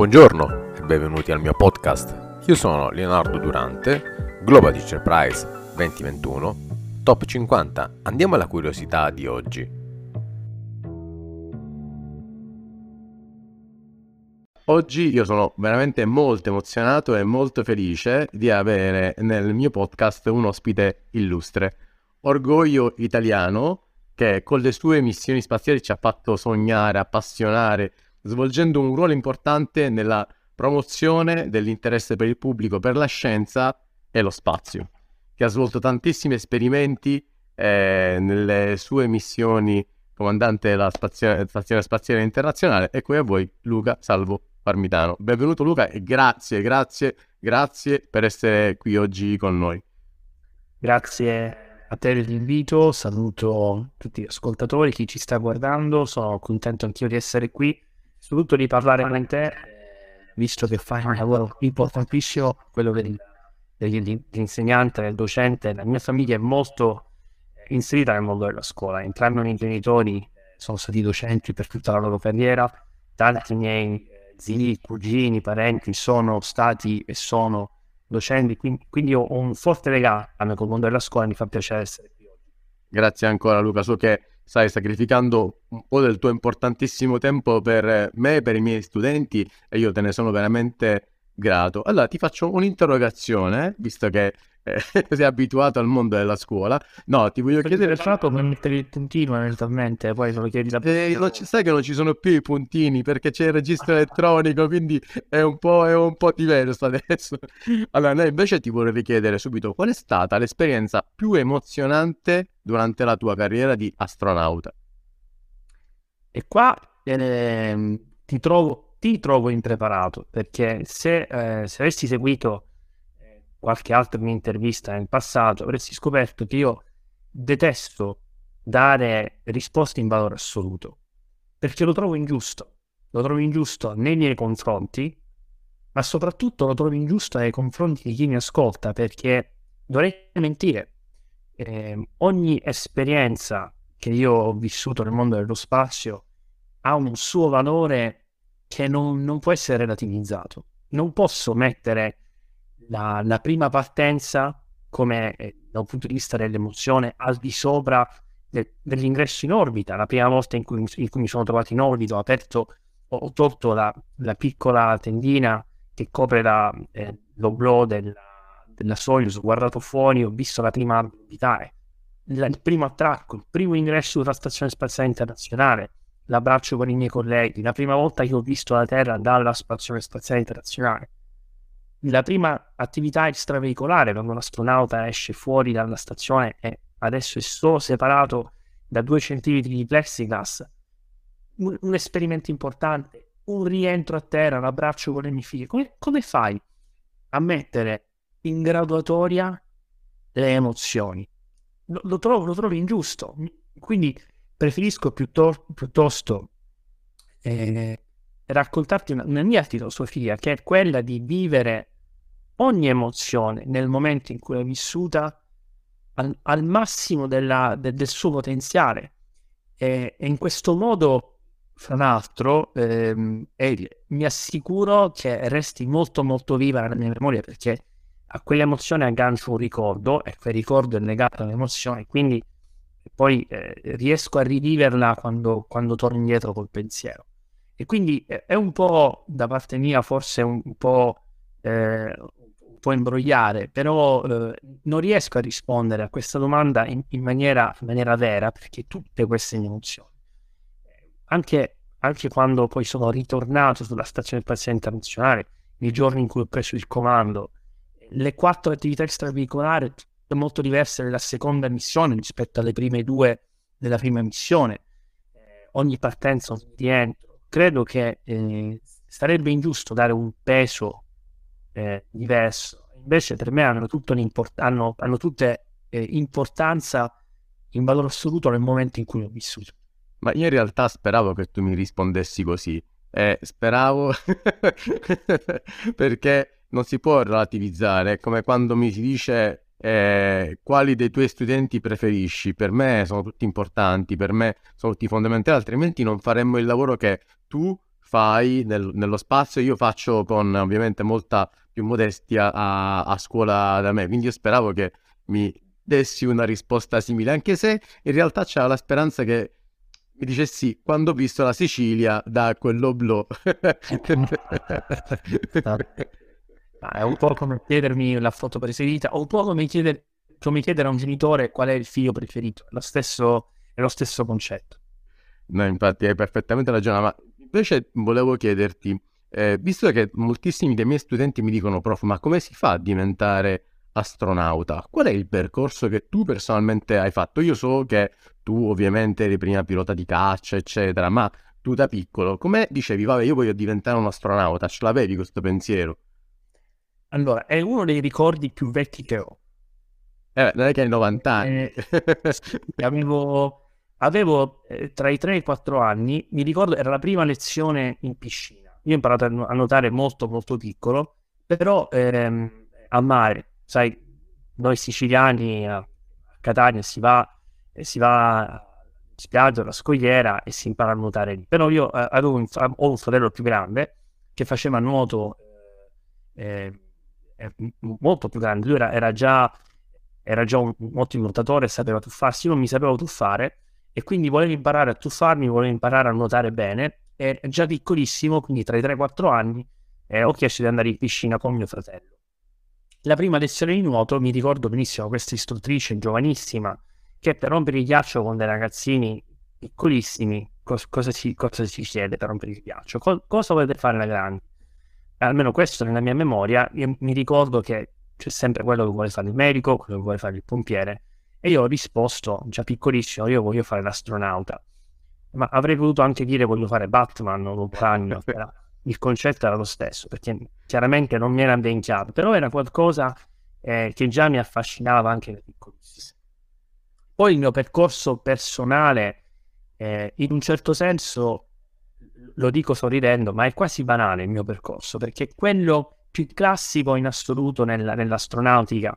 Buongiorno e benvenuti al mio podcast. Io sono Leonardo Durante, Global Teacher Prize 2021, Top 50. Andiamo alla curiosità di oggi. Oggi io sono veramente molto emozionato e molto felice di avere nel mio podcast un ospite illustre, orgoglio italiano, che con le sue missioni spaziali ci ha fatto sognare, appassionare, svolgendo un ruolo importante nella promozione dell'interesse per il pubblico per la scienza e lo spazio, che ha svolto tantissimi esperimenti nelle sue missioni comandante della Stazione Spaziale Internazionale. E qui a voi Luca Salvo Parmitano. Benvenuto Luca e grazie per essere qui oggi con noi. Grazie a te dell'invito, saluto tutti gli ascoltatori, chi ci sta guardando, sono contento anch'io di essere qui, soprattutto di parlare con te, visto che fai un lavoro importantissimo, quello dell'insegnante, del docente. La mia famiglia è molto inserita nel mondo della scuola, entrambi i miei genitori sono stati docenti per tutta la loro carriera, tanti miei zii, cugini, parenti sono stati e sono docenti, quindi ho un forte legame col mondo della scuola e mi fa piacere essere qui oggi. Grazie ancora Luca, so che stai sacrificando un po' del tuo importantissimo tempo per me, per i miei studenti, e io te ne sono veramente grato. Allora ti faccio un'interrogazione, visto che sei abituato al mondo della scuola. No, ti voglio chiedere... per mettere il puntino eventualmente, poi se lo chiedi sai che non ci sono più i puntini perché c'è il registro elettronico, quindi è un po' diverso adesso. Allora, noi invece ti vorrei chiedere subito qual è stata l'esperienza più emozionante durante la tua carriera di astronauta? E qua ti trovo impreparato, perché se avessi seguito qualche altra mia intervista nel passato, avresti scoperto che io detesto dare risposte in valore assoluto, perché lo trovo ingiusto nei miei confronti, ma soprattutto lo trovo ingiusto nei confronti di chi mi ascolta, perché dovrei mentire. Ogni esperienza che io ho vissuto nel mondo dello spazio ha un suo valore che non può essere relativizzato. Non posso mettere la prima partenza come da un punto di vista dell'emozione al di sopra dell'ingresso in orbita. La prima volta in cui mi sono trovato in orbita ho tolto la piccola tendina che copre l'oblò della Soyuz, ho guardato fuori, ho visto la prima orbitare, il primo attracco, il primo ingresso sulla Stazione Spaziale Internazionale, l'abbraccio con i miei colleghi, la prima volta che ho visto la Terra dalla Stazione Spaziale Internazionale, la prima attività extraveicolare quando l'astronauta esce fuori dalla stazione e adesso è solo separato da 2 centimetri di plexiglass, un esperimento importante, un rientro a terra, l'abbraccio con le mie figlie. Come fai a mettere in graduatoria le emozioni? Lo trovo ingiusto, quindi preferisco piuttosto raccontarti una mia filosofia, che è quella di vivere ogni emozione nel momento in cui è vissuta al massimo del suo potenziale, e in questo modo, fra l'altro, mi assicuro che resti molto molto viva nella mia memoria, perché a quell'emozione aggancio un ricordo e quel ricordo è legato all'emozione, quindi poi riesco a riviverla quando torno indietro col pensiero. E quindi è un po' da parte mia forse un po' imbrogliare, però non riesco a rispondere a questa domanda in maniera vera, perché tutte queste emozioni, anche quando poi sono ritornato sulla Stazione Spaziale Internazionale, nei giorni in cui ho preso il comando, le 4 attività extraveicolari sono molto diverse della seconda missione rispetto alle prime 2 della prima missione, ogni partenza, ogni rientro. Credo che sarebbe ingiusto dare un peso diverso, invece per me hanno tutte importanza in valore assoluto nel momento in cui ho vissuto. Ma io in realtà speravo che tu mi rispondessi così, speravo perché non si può relativizzare, è come quando mi si dice quali dei tuoi studenti preferisci. Per me sono tutti importanti, per me sono tutti fondamentali, altrimenti non faremmo il lavoro che tu fai nello spazio, io faccio con ovviamente molta più modestia a scuola da me, quindi io speravo che mi dessi una risposta simile, anche se in realtà c'era la speranza che mi dicessi quando ho visto la Sicilia da quell'oblò. Ma è un po' come chiedermi la foto preferita, o un po' come chiedere a un genitore qual è il figlio preferito. È lo stesso concetto. No, infatti hai perfettamente ragione, ma invece volevo chiederti, visto che moltissimi dei miei studenti mi dicono, prof, ma come si fa a diventare astronauta? Qual è il percorso che tu personalmente hai fatto? Io so che tu ovviamente eri prima pilota di caccia, eccetera, ma tu da piccolo, come dicevi, vabbè, io voglio diventare un astronauta, ce l'avevi questo pensiero? Allora, è uno dei ricordi più vecchi che ho. Non è che hai 90 anni. Avevo tra i 3 e i 4 anni, mi ricordo, era la prima lezione in piscina. Io ho imparato a nuotare molto molto piccolo, però a mare, sai, noi siciliani a Catania si va in spiaggia, alla scogliera e si impara a nuotare lì. Però io ho un fratello più grande che faceva nuoto molto più grande. Lui era già un ottimo nuotatore, sapeva tuffarsi, io non mi sapevo tuffare e quindi volevo imparare a tuffarmi, volevo imparare a nuotare bene e già piccolissimo, quindi tra i 3 e i 4 anni, ho chiesto di andare in piscina con mio fratello. La prima lezione di nuoto mi ricordo benissimo questa istruttrice giovanissima che per rompere il ghiaccio con dei ragazzini piccolissimi, cosa si chiede per rompere il ghiaccio? Cosa volete fare da grandi? Almeno questo nella mia memoria, io mi ricordo che c'è sempre quello che vuole fare il medico, quello che vuole fare il pompiere, e io ho risposto, già piccolissimo, io voglio fare l'astronauta, ma avrei potuto anche dire voglio fare Batman o l'Uomo Ragno, il concetto era lo stesso, perché chiaramente non mi era ben chiaro, però era qualcosa che già mi affascinava anche da piccolissimo. Poi il mio percorso personale, in un certo senso, lo dico sorridendo, ma è quasi banale il mio percorso, perché è quello più classico in assoluto nell'astronautica.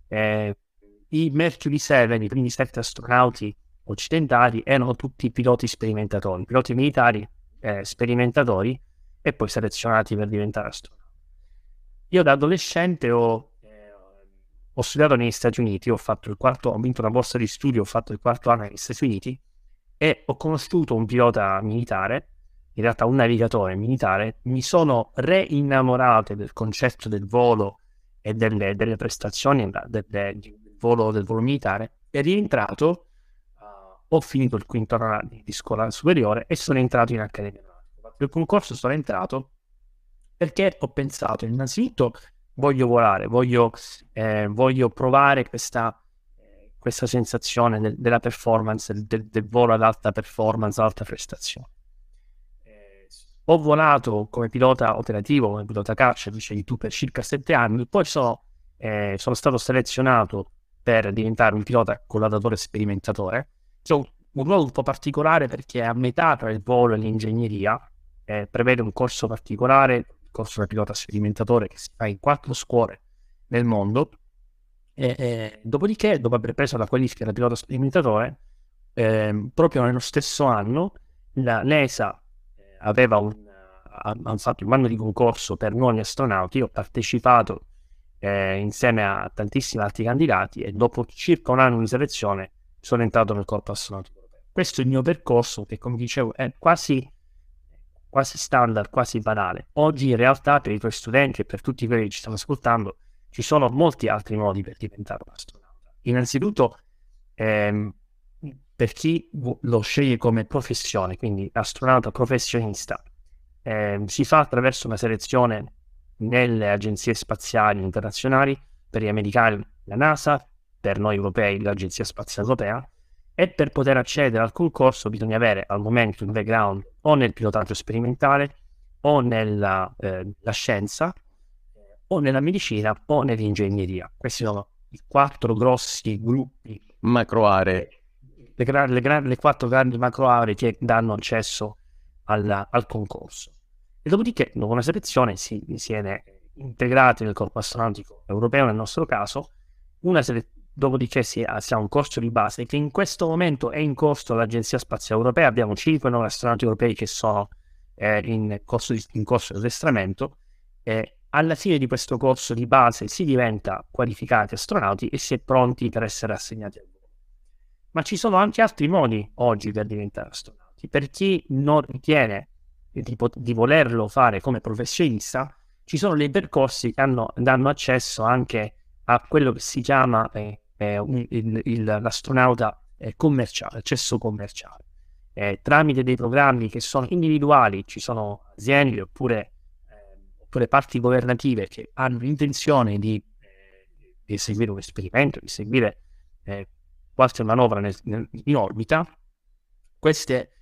I Mercury 7, i primi 7 astronauti occidentali, erano tutti piloti sperimentatori, piloti militari sperimentatori e poi selezionati per diventare astronauti. Io da adolescente ho studiato negli Stati Uniti, ho vinto una borsa di studio, ho fatto il 4º anno negli Stati Uniti e ho conosciuto un pilota militare, in realtà un navigatore militare. Mi sono reinnamorato del concetto del volo e delle prestazioni del volo militare e rientrato, ho finito il 5º anno di scuola superiore e sono entrato in accademia. Il concorso sono entrato perché ho pensato innanzitutto voglio volare, voglio provare questa sensazione della performance, del volo ad alta performance, alta prestazione. Ho volato come pilota operativo, come pilota caccia, dicevi tu, per circa 7 anni, poi sono stato selezionato per diventare un pilota collaudatore sperimentatore. C'è un ruolo un po' particolare perché è a metà tra il volo e l'ingegneria, prevede un corso particolare, il corso da pilota sperimentatore che si fa in 4 scuole nel mondo. Dopodiché, dopo aver preso la qualifica da pilota sperimentatore, proprio nello stesso anno l'ESA hanno fatto un anno di concorso per nuovi astronauti. Io ho partecipato insieme a tantissimi altri candidati e dopo circa un anno di selezione sono entrato nel corpo astronautico europeo. Questo è il mio percorso che, come dicevo, è quasi standard, quasi banale. Oggi in realtà per i tuoi studenti e per tutti quelli che ci stanno ascoltando ci sono molti altri modi per diventare un astronauta. Innanzitutto per chi lo sceglie come professione, quindi astronauta professionista, si fa attraverso una selezione nelle agenzie spaziali internazionali, per gli americani la NASA, per noi europei l'Agenzia Spaziale Europea, e per poter accedere al concorso bisogna avere al momento un background o nel pilotaggio sperimentale o nella scienza o nella medicina o nell'ingegneria. Questi sono i 4 grossi gruppi macro aree, le 4 grandi macro aree che danno accesso al concorso. E dopodiché, dopo una selezione, si viene integrati nel corpo astronautico europeo, nel nostro caso. Dopodiché si ha un corso di base che in questo momento è in corso all'Agenzia Spaziale Europea. Abbiamo 5 nuovi astronauti europei che sono in corso di addestramento. Alla fine di questo corso di base si diventa qualificati astronauti e si è pronti per essere assegnati al volo. Ma ci sono anche altri modi oggi per diventare astronauti. Per chi non ritiene di volerlo fare come professionista, ci sono dei percorsi che danno accesso anche a quello che si chiama l'astronauta commerciale, accesso commerciale. Tramite dei programmi che sono individuali, ci sono aziende oppure parti governative che hanno l'intenzione di eseguire un esperimento, di seguire qualche manovra in orbita. Queste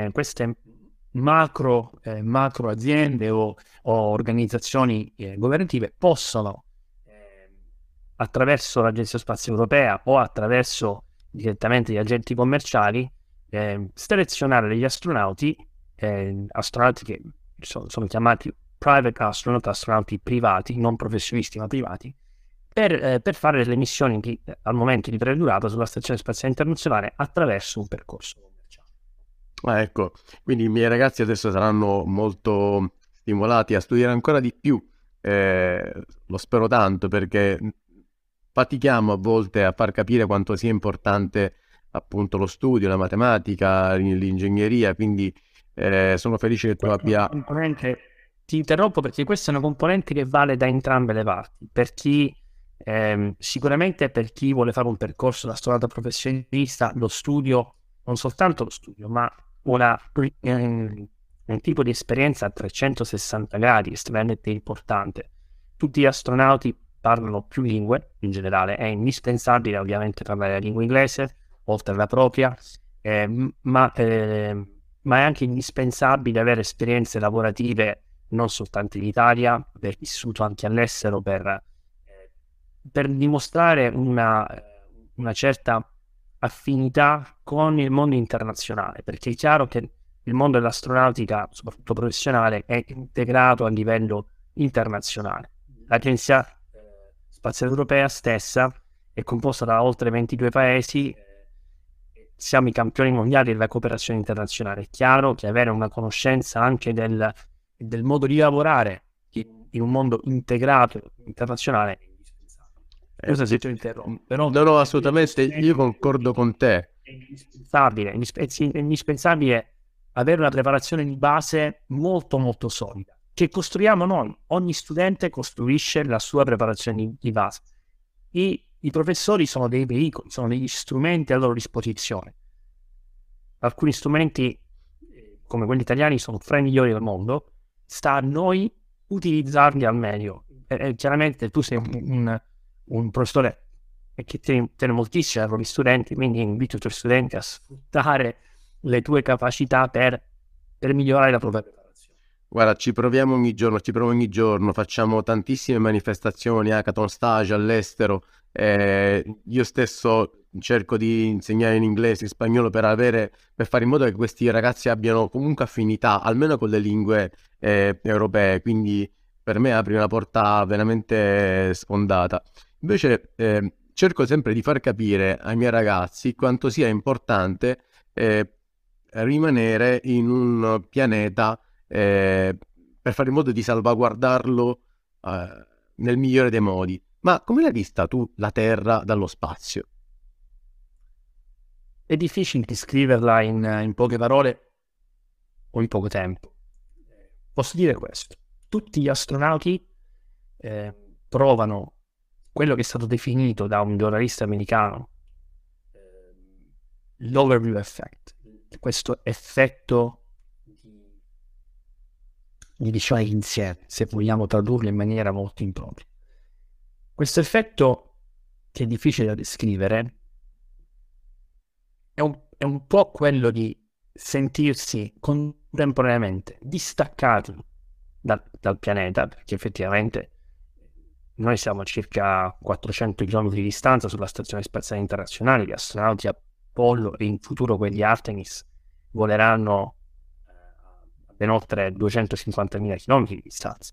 macro aziende o organizzazioni governative possono, attraverso l'Agenzia Spaziale Europea o attraverso direttamente gli agenti commerciali, selezionare degli astronauti che sono chiamati private astronaut, astronauti privati, non professionisti ma privati, per fare delle missioni al momento di breve durata sulla Stazione Spaziale Internazionale attraverso un percorso commerciale. Ecco, quindi i miei ragazzi adesso saranno molto stimolati a studiare ancora di più, lo spero tanto, perché fatichiamo a volte a far capire quanto sia importante appunto lo studio, la matematica, l'ingegneria, quindi sono felice che tu abbia... Ti interrompo perché questa è una componente che vale da entrambe le parti. Per chi sicuramente per chi vuole fare un percorso da astronauta professionista, lo studio, non soltanto lo studio, ma un tipo di esperienza a 360 gradi estremamente importante. Tutti gli astronauti parlano più lingue in generale, è indispensabile ovviamente parlare la lingua inglese, oltre alla propria, ma è anche indispensabile avere esperienze lavorative non soltanto in Italia, aver vissuto anche all'estero per dimostrare una certa affinità con il mondo internazionale, perché è chiaro che il mondo dell'astronautica, soprattutto professionale, è integrato a livello internazionale. L'Agenzia Spaziale Europea stessa è composta da oltre 22 paesi, siamo i campioni mondiali della cooperazione internazionale. È chiaro che avere una conoscenza anche del modo di lavorare in un mondo integrato internazionale è indispensabile. Cosa se ti interrompo? No, assolutamente, io concordo con te. È indispensabile avere una preparazione di base molto molto solida, che costruiamo noi. Ogni studente costruisce la sua preparazione di base. I professori sono dei veicoli, sono degli strumenti a loro disposizione. Alcuni strumenti, come quelli italiani, sono fra i migliori del mondo. Sta a noi utilizzarli al meglio. Chiaramente tu sei un professore che tiene moltissimo ai propri studenti, quindi invito i tuoi studenti a sfruttare le tue capacità per migliorare la propria preparazione. Guarda, ci proviamo ogni giorno, facciamo tantissime manifestazioni, hackathon, stage all'estero. Io stesso cerco di insegnare in inglese, in spagnolo per fare in modo che questi ragazzi abbiano comunque affinità, almeno con le lingue europee, quindi per me apri una porta veramente sfondata. Invece cerco sempre di far capire ai miei ragazzi quanto sia importante rimanere in un pianeta per fare in modo di salvaguardarlo nel migliore dei modi. Ma come l'hai vista tu la Terra dallo spazio? È difficile descriverla in poche parole o in poco tempo. Posso dire questo: tutti gli astronauti provano quello che è stato definito da un giornalista americano l'overview effect, questo effetto di visione insieme, se vogliamo tradurlo in maniera molto impropria. Questo effetto, che è difficile da descrivere, è un po' quello di sentirsi contemporaneamente distaccati dal pianeta, perché effettivamente noi siamo a circa 400 km di distanza sulla Stazione Spaziale Internazionale. Gli astronauti Apollo e in futuro quelli Artemis voleranno a ben oltre 250.000 km di distanza.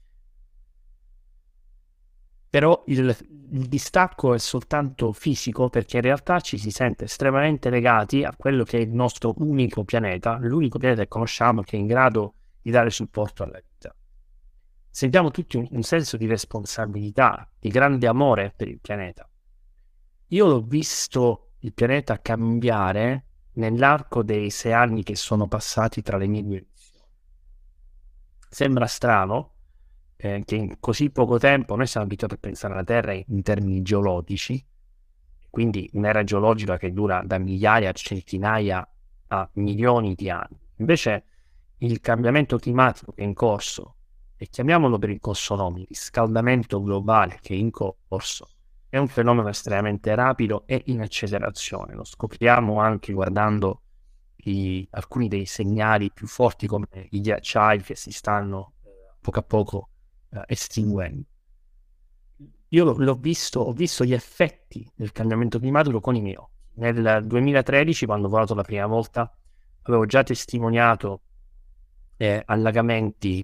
Però il distacco è soltanto fisico, perché in realtà ci si sente estremamente legati a quello che è il nostro unico pianeta, l'unico pianeta che conosciamo che è in grado di dare supporto alla vita. Sentiamo tutti un senso di responsabilità, di grande amore per il pianeta. Io l'ho visto il pianeta cambiare nell'arco dei 6 anni che sono passati tra le mie 2 missioni. Sembra strano che in così poco tempo noi siamo abituati a pensare alla Terra in termini geologici, quindi un'era geologica che dura da migliaia, centinaia a milioni di anni. Invece il cambiamento climatico che è in corso, e chiamiamolo per il corso nome, il riscaldamento globale che è in corso, è un fenomeno estremamente rapido e in accelerazione. Lo scopriamo anche guardando alcuni dei segnali più forti come i ghiacciai che si stanno poco a poco estinguendo. Io ho visto gli effetti del cambiamento climatico con i miei occhi. Nel 2013, quando ho volato la prima volta, avevo già testimoniato allagamenti,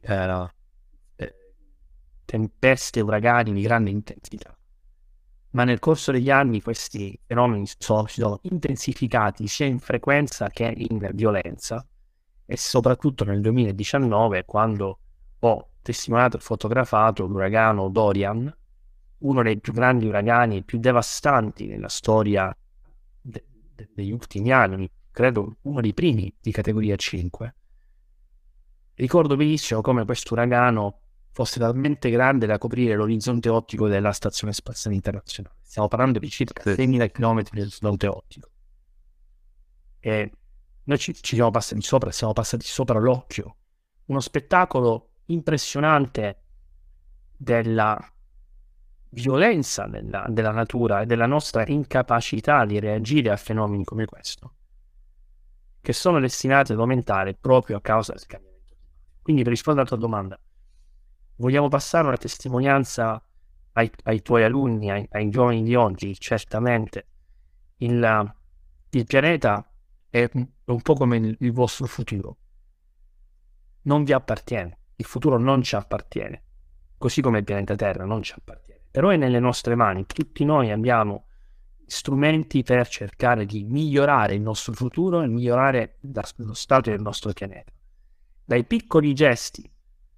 tempeste, uragani di grande intensità. Ma nel corso degli anni questi fenomeni si sono intensificati sia in frequenza che in violenza, e soprattutto nel 2019, quando ho testimoniato e fotografato l'uragano Dorian, uno dei più grandi uragani, più devastanti nella storia degli ultimi anni, credo uno dei primi di categoria 5. Ricordo benissimo come questo uragano fosse talmente grande da coprire l'orizzonte ottico della Stazione Spaziale Internazionale. Stiamo parlando di circa 6.000 km di orizzonte ottico. E noi ci siamo passati sopra l'occhio. Uno spettacolo impressionante della violenza della natura e della nostra incapacità di reagire a fenomeni come questo, che sono destinati ad aumentare proprio a causa del cambiamento. Quindi, per rispondere alla tua domanda, vogliamo passare una testimonianza ai tuoi alunni, ai giovani di oggi? Certamente. Il pianeta è un po' come il vostro futuro. Non vi appartiene. Il futuro non ci appartiene. Così come il pianeta Terra non ci appartiene. Però è nelle nostre mani. Tutti noi abbiamo strumenti per cercare di migliorare il nostro futuro e migliorare lo stato del nostro pianeta. Dai piccoli gesti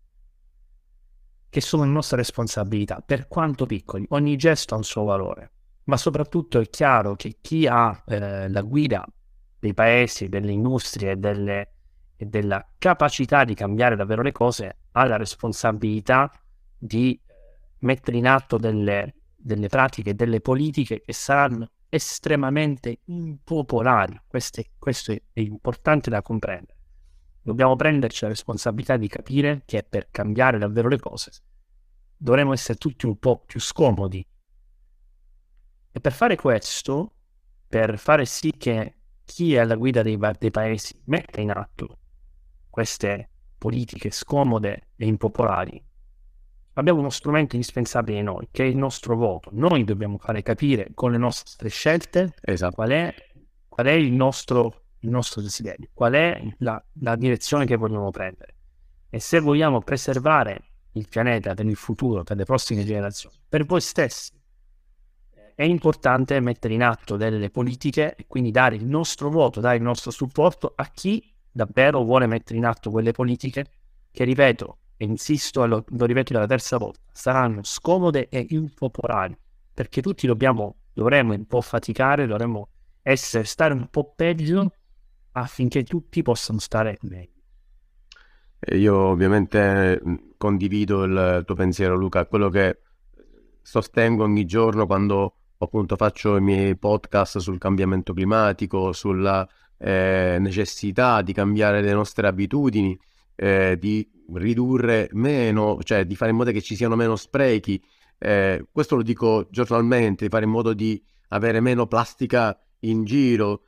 che sono nostra responsabilità, per quanto piccoli, ogni gesto ha un suo valore, ma soprattutto è chiaro che chi ha la guida dei paesi, delle industrie e della capacità di cambiare davvero le cose ha la responsabilità di mettere in atto delle pratiche, delle politiche che saranno estremamente impopolari. Questo è importante da comprendere. Dobbiamo prenderci la responsabilità di capire che per cambiare davvero le cose dovremo essere tutti un po' più scomodi. E per fare questo, per fare sì che chi è alla guida dei paesi metta in atto queste politiche scomode e impopolari, abbiamo uno strumento indispensabile noi, che è il nostro voto. Noi dobbiamo fare capire con le nostre scelte qual è il nostro desiderio, qual è la direzione che vogliamo prendere. E se vogliamo preservare il pianeta per il futuro, per le prossime generazioni, per voi stessi, è importante mettere in atto delle politiche e quindi dare il nostro voto, dare il nostro supporto a chi davvero vuole mettere in atto quelle politiche che, ripeto e insisto e lo ripeto la terza volta, saranno scomode e impopolari, perché tutti dovremo un po' faticare, dovremmo stare un po' peggio affinché tutti possano stare meglio. Io ovviamente condivido il tuo pensiero, Luca, quello che sostengo ogni giorno quando appunto faccio i miei podcast sul cambiamento climatico, sulla necessità di cambiare le nostre abitudini, di ridurre meno, cioè di fare in modo che ci siano meno sprechi. Questo lo dico giornalmente, di fare in modo di avere meno plastica in giro,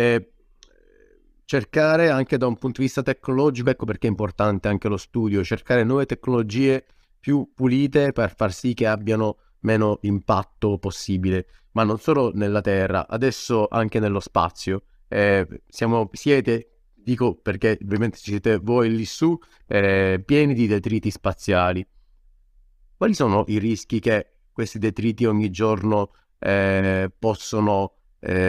cercare anche da un punto di vista tecnologico, ecco perché è importante anche lo studio, cercare nuove tecnologie più pulite per far sì che abbiano meno impatto possibile, ma non solo nella Terra, adesso anche nello spazio. Dico perché ovviamente ci siete voi lì su, pieni di detriti spaziali. Quali sono i rischi che questi detriti ogni giorno possono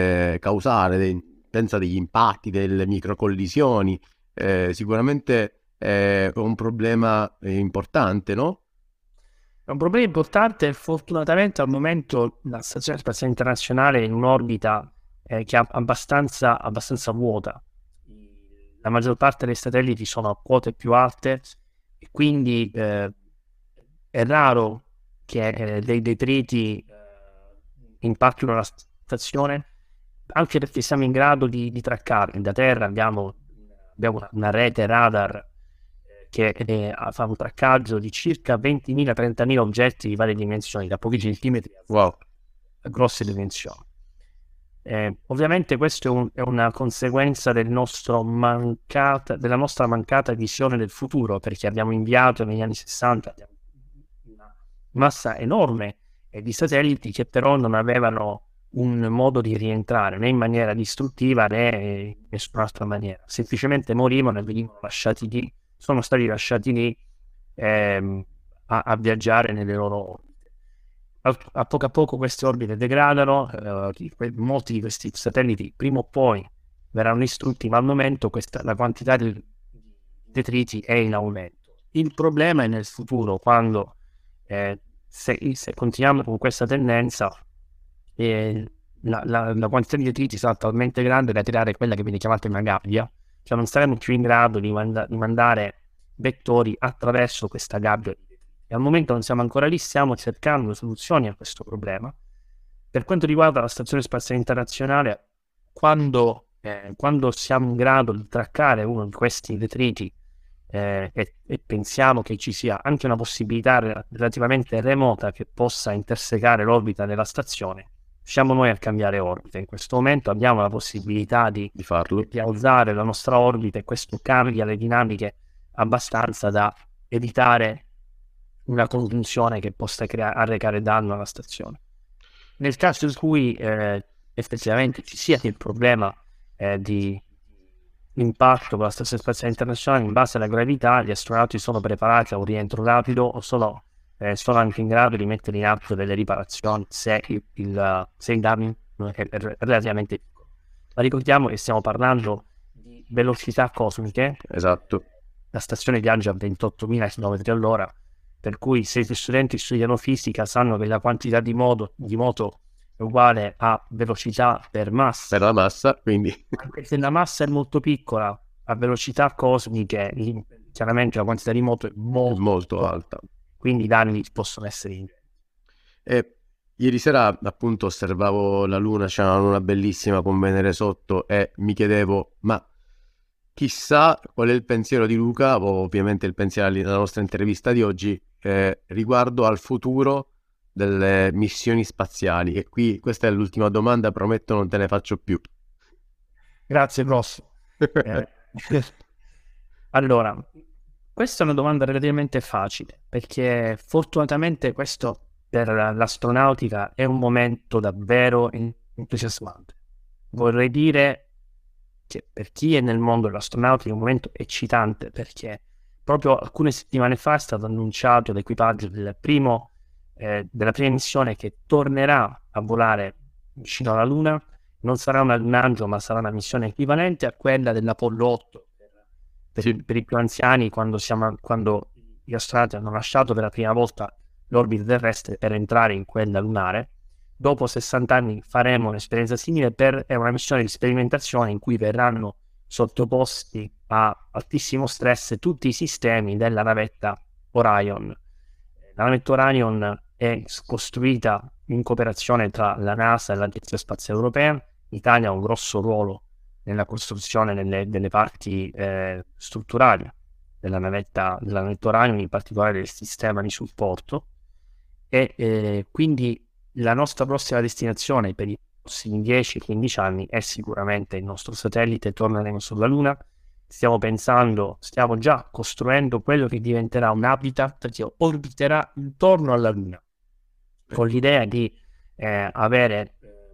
causare? Pensa degli impatti, delle microcollisioni. Sicuramente è un problema importante, no? È un problema importante. Fortunatamente al momento la Stazione Spaziale Internazionale è in un'orbita che è abbastanza vuota. La maggior parte dei satelliti sono a quote più alte e quindi è raro che dei detriti impattino la stazione, anche perché siamo in grado di traccarli. Da terra abbiamo una rete radar che fa un traccaggio di circa 20.000-30.000 oggetti di varie dimensioni, da pochi centimetri a grosse dimensioni. Ovviamente questo è una conseguenza della nostra mancata visione del futuro, perché abbiamo inviato negli anni 60 una massa enorme di satelliti che però non avevano un modo di rientrare né in maniera distruttiva né in nessun'altra maniera, semplicemente morivano e venivano lasciati lì, sono stati lasciati lì a viaggiare nelle loro orbite. A poco queste orbite degradano, molti di questi satelliti prima o poi verranno distrutti, ma al momento la quantità di detriti è in aumento. Il problema è nel futuro, quando se continuiamo con questa tendenza, la quantità di detriti sarà talmente grande da creare quella che viene chiamata una gabbia, cioè non saremo più in grado di mandare vettori attraverso questa gabbia di detriti. E al momento non siamo ancora lì, stiamo cercando soluzioni a questo problema. Per quanto riguarda la Stazione Spaziale Internazionale, quando siamo in grado di traccare uno di questi detriti e pensiamo che ci sia anche una possibilità relativamente remota che possa intersecare l'orbita della stazione, siamo noi a cambiare orbita. In questo momento abbiamo la possibilità di farlo, di alzare la nostra orbita, e questo cambia le dinamiche abbastanza da evitare una congiunzione che possa arrecare danno alla stazione. Nel caso in cui effettivamente ci sia il problema di impatto con la Stazione Spaziale Internazionale, in base alla gravità gli astronauti sono preparati a un rientro rapido o sono anche in grado di mettere in atto delle riparazioni se il danno è relativamente piccolo. Ma ricordiamo che stiamo parlando di velocità cosmiche. esatto. La stazione viaggia a 28.000 km all'ora, per cui se gli studenti studiano fisica sanno che la quantità di moto è uguale a velocità per massa. Per la massa, quindi Anche se la massa è molto piccola, a velocità cosmiche chiaramente la quantità di moto è molto alta. Quindi i danni possono essere ingenti. Ieri sera appunto osservavo la luna, c'è una luna bellissima con Venere sotto e mi chiedevo, ma chissà qual è il pensiero di Luca, o ovviamente il pensiero della nostra intervista di oggi, riguardo al futuro delle missioni spaziali. E qui questa è l'ultima domanda, prometto non te ne faccio più. Grazie, prof. Allora, questa è una domanda relativamente facile, perché fortunatamente questo per l'astronautica è un momento davvero entusiasmante. Vorrei dire che per chi è nel mondo dell'astronautica è un momento eccitante, perché proprio alcune settimane fa è stato annunciato l'equipaggio della prima missione che tornerà a volare vicino alla Luna. Non sarà un allunaggio, ma sarà una missione equivalente a quella dell'Apollo 8 per i più anziani, quando gli astronauti hanno lasciato per la prima volta l'orbita terrestre per entrare in quella lunare. Dopo 60 anni faremo un'esperienza simile. È una missione di sperimentazione in cui verranno sottoposti a altissimo stress tutti i sistemi della navetta Orion. La navetta Orion è costruita in cooperazione tra la NASA e l'Agenzia Spaziale Europea. L'Italia ha un grosso ruolo nella costruzione delle parti strutturali della navetta Orion, in particolare del sistema di supporto, e quindi la nostra prossima destinazione per i prossimi 10-15 anni è sicuramente il nostro satellite. Torneremo sulla Luna. Stiamo già costruendo quello che diventerà un habitat che orbiterà intorno alla Luna, con l'idea di avere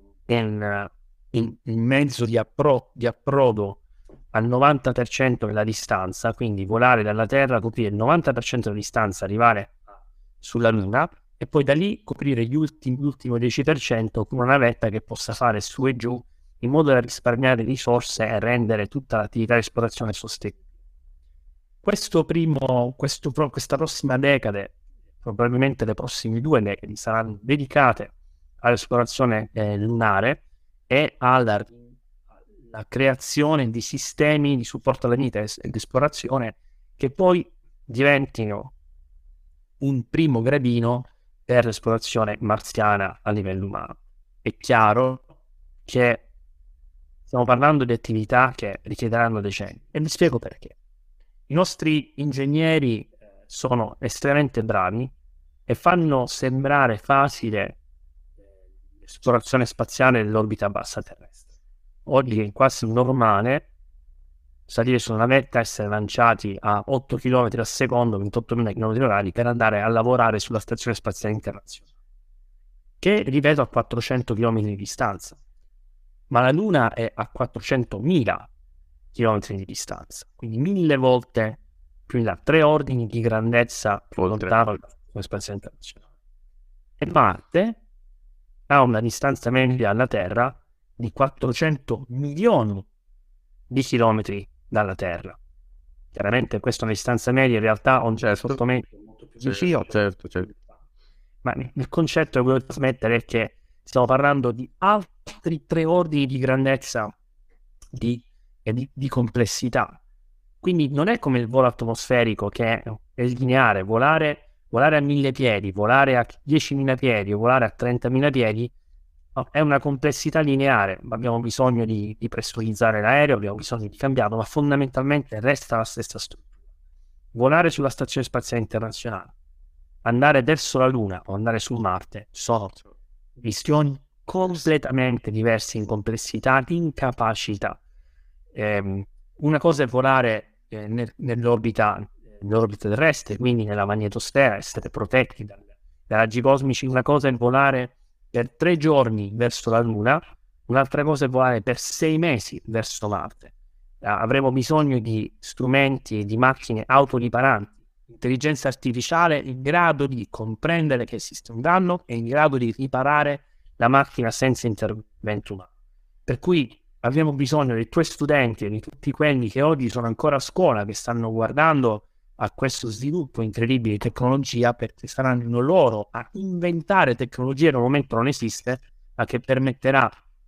in mezzo di approdo al 90% della distanza, quindi volare dalla Terra, coprire il 90% della distanza, arrivare sulla Luna e poi da lì coprire l'ultimo 10% con una navetta che possa fare su e giù, in modo da risparmiare risorse e rendere tutta l'attività di esplorazione sostenibile. questa prossima decade, probabilmente le prossime 2 decadi, saranno dedicate all'esplorazione lunare e alla creazione di sistemi di supporto alla vita e di esplorazione che poi diventino un primo gradino per l'esplorazione marziana a livello umano. È chiaro che stiamo parlando di attività che richiederanno decenni, e vi spiego perché. I nostri ingegneri sono estremamente bravi e fanno sembrare facile l'esplorazione spaziale nell'orbita bassa terrestre. Oggi è quasi normale salire su una navetta, essere lanciati a 8 km al secondo, 28.000 km/h, per andare a lavorare sulla Stazione Spaziale Internazionale, che ripeto a 400 km di distanza, ma la Luna è a 400.000 km di distanza, quindi 1000 volte più in là, 3 ordini di grandezza più lontano dalla Stazione Spaziale Internazionale. E Marte ha una distanza media alla Terra di 400 milioni di chilometri dalla Terra. Chiaramente questa è una distanza media, in realtà ogni sottometro è molto più vicino. Certo. Ma il concetto che voglio trasmettere è che stiamo parlando di altri 3 ordini di grandezza di complessità. Quindi non è come il volo atmosferico, che è lineare, volare a 1000 piedi, volare a 10.000 piedi o volare a 30.000 piedi è una complessità lineare. Abbiamo bisogno di pressurizzare l'aereo, abbiamo bisogno di cambiarlo, ma fondamentalmente resta la stessa struttura. Volare sulla Stazione Spaziale Internazionale, andare verso la Luna o andare su Marte sono missioni completamente diverse in complessità, in capacità. Una cosa è volare nell'orbita terrestre, quindi nella magnetosfera, essere protetti dai raggi cosmici. Una cosa è volare per 3 giorni verso la Luna, un'altra cosa è volare per 6 mesi verso Marte. Avremo bisogno di strumenti e di macchine autoriparanti, intelligenza artificiale in grado di comprendere che esiste un danno e in grado di riparare la macchina senza intervento umano. Per cui abbiamo bisogno dei tuoi studenti e di tutti quelli che oggi sono ancora a scuola, che stanno guardando a questo sviluppo incredibile di tecnologia, perché saranno loro a inventare tecnologia che al momento non esiste, ma che permetterà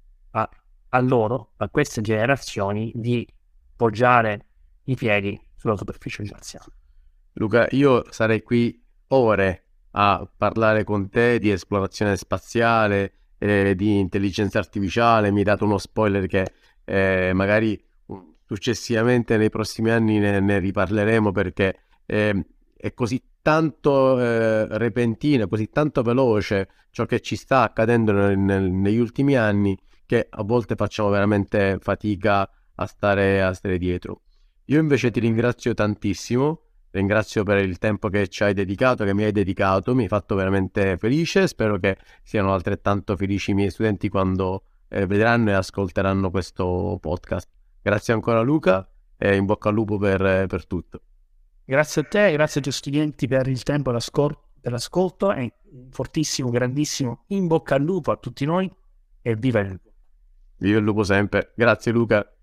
a loro, a queste generazioni, di poggiare i piedi sulla superficie marziana. Luca, io sarei qui ore a parlare con te di esplorazione spaziale, di intelligenza artificiale. Mi hai dato uno spoiler che magari successivamente nei prossimi anni ne riparleremo, perché è così tanto repentino, così tanto veloce ciò che ci sta accadendo negli ultimi anni, che a volte facciamo veramente fatica a stare dietro. Io invece ti ringrazio tantissimo, ringrazio per il tempo che ci hai dedicato, che mi hai dedicato, mi hai fatto veramente felice. Spero che siano altrettanto felici i miei studenti quando vedranno e ascolteranno questo podcast. Grazie ancora Luca e in bocca al lupo per tutto. Grazie a te, grazie ai tuoi studenti per il tempo per l'ascolto, e un fortissimo, grandissimo in bocca al lupo a tutti noi, e viva il lupo! Viva il lupo sempre. Grazie Luca.